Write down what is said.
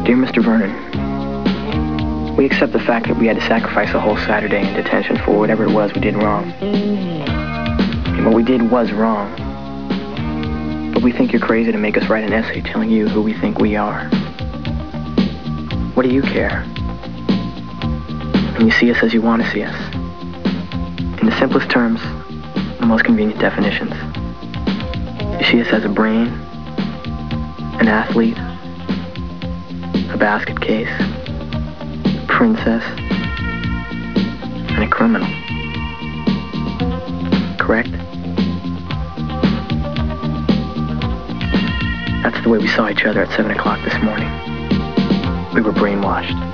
Dear Mr. Vernon, we accept the fact that we had to sacrifice a whole Saturday in detention for whatever it was we did wrong. And what we did was wrong. But we think you're crazy to make us write an essay telling you who we think we are. What do you care? And you see us as you want to see us. In the simplest terms, the most convenient definitions. You see us as a brain, an athlete, a basket case, a princess, and a criminal. Correct? That's the way we saw each other at 7 o'clock this morning. We were brainwashed.